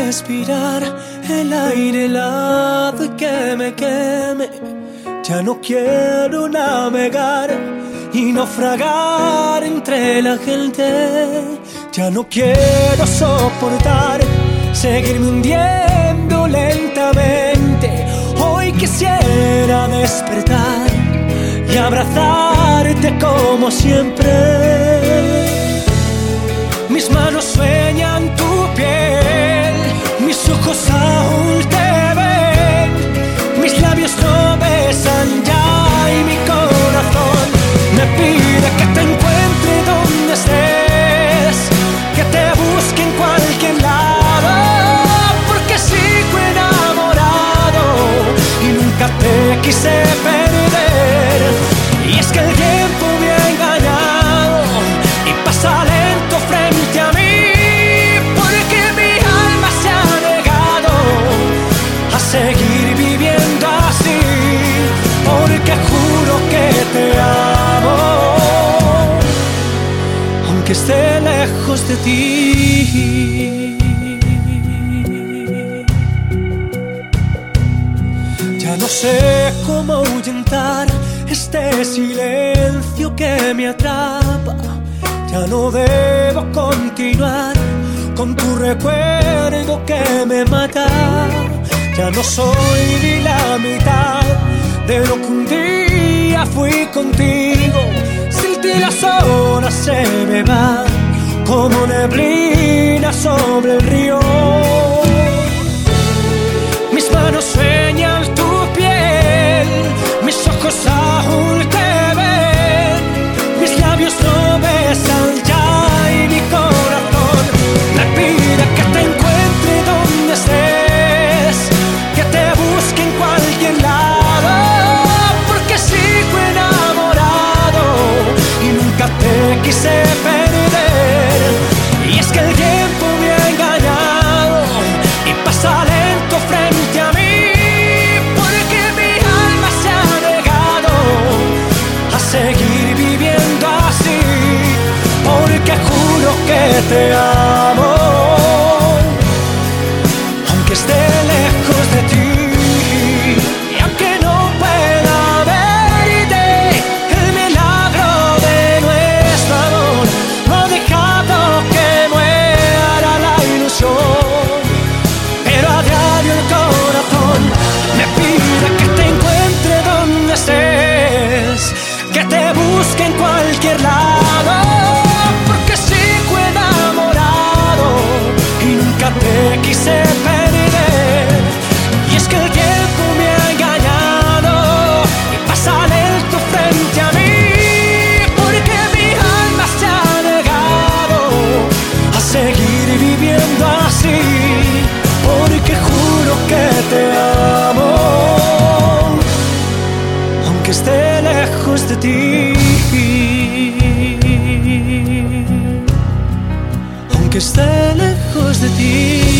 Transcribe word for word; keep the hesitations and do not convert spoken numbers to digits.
respirar el aire helado y que me queme. Ya no quiero navegar y naufragar entre la gente. Ya no quiero soportar seguirme hundiendo lentamente. Hoy quisiera despertar y abrazarte como siempre. Mis manos sueñan tu piel, mis ojos aún te ven, mis labios no besan ya y mi corazón me pide que te encuentre donde estés, que te busque en cualquier lado, porque sigo enamorado y nunca te quise perder. Y es que el tiempo me ha engañado y pasa lento frente a mí, porque mi alma se ha negado a seguir viviendo así, porque juro que te amo, aunque esté lejos de ti. Ya no sé cómo ahuyentar este silencio que me atrapa. Ya no debo continuar con tu recuerdo que me mata. Ya no soy ni la mitad de lo que un día fui contigo. Sin ti las horas se me van como neblina sobre el río. Mis manos sueñan tu piel, mis ojos aún te ven, mis labios no besan ya y mi corazón me pide que te encuentre donde estés, que te busque en cualquier lado, porque sigo enamorado y nunca te quise perder. Y es que el tiempo me ha engañado y pasa lento frente a mí, porque mi alma se ha negado a seguir viviendo así, porque juro que te amo, aunque esté lejos de ti. Y aunque no pueda verte, el milagro de nuestro amor no ha dejado que muera la ilusión, pero a diario el corazón me pide que te encuentre donde estés, que te busque en cualquier lado, porque sigo enamorado y nunca te quise perder. Y es que el tiempo me ha engañado y pasa lento frente a mí, porque mi alma se ha negado a seguir viviendo así, porque juro que te amo, aunque esté lejos de ti, aunque esté lejos de ti.